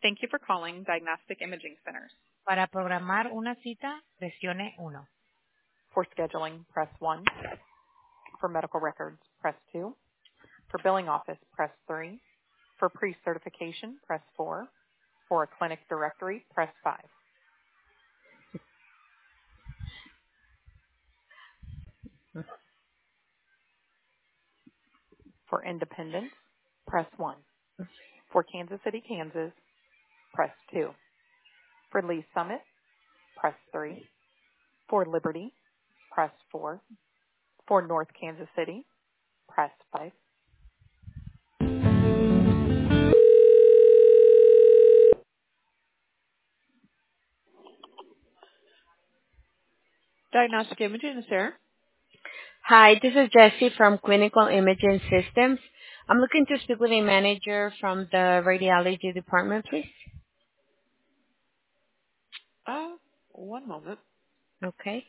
Thank you for calling Diagnostic Imaging Centers. Para programar una cita, presione 1. For scheduling, press 1. For medical records, press 2. For billing office, press 3. For pre-certification, press 4. For a clinic directory, press 5. For independence, press 1. For Kansas City, Kansas, press 2. For Lee Summit, press 3. For Liberty, press 4. For North Kansas City, press 5. Diagnostic Imaging is there. Hi, this is Jessie from Clinical Imaging Systems. I'm looking to speak with a manager from the radiology department, please. One moment. Okay.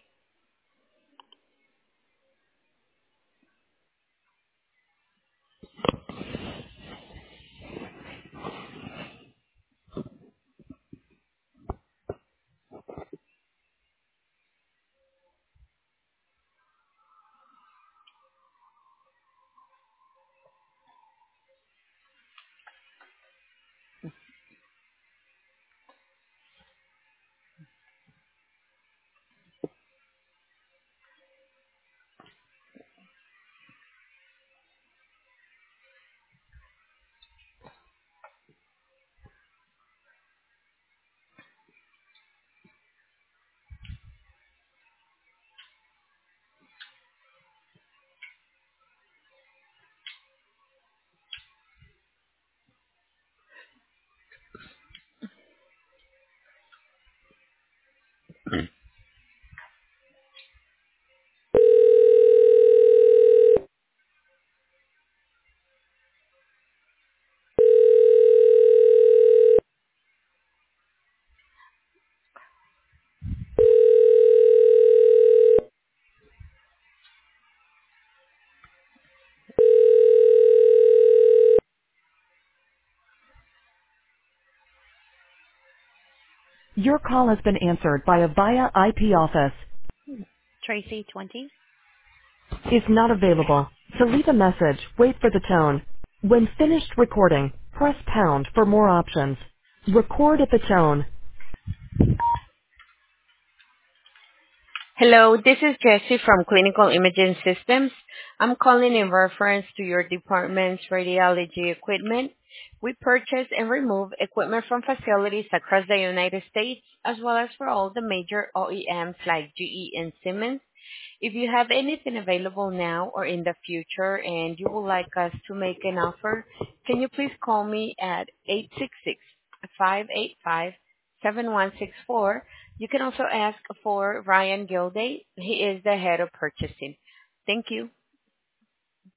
Your call has been answered by a VIA IP office. Tracy 20. Is not available. To leave a message, wait for the tone. When finished recording, press pound for more options. Record at the tone. Hello, this is Jessie from Clinical Imaging Systems. I'm calling in reference to your department's radiology equipment. We purchase and remove equipment from facilities across the United States, as well as for all the major OEMs like GE and Siemens. If you have anything available now or in the future and you would like us to make an offer, can you please call me at 866-585-7164. You can also ask for Ryan Gilday. He is the head of purchasing. Thank you.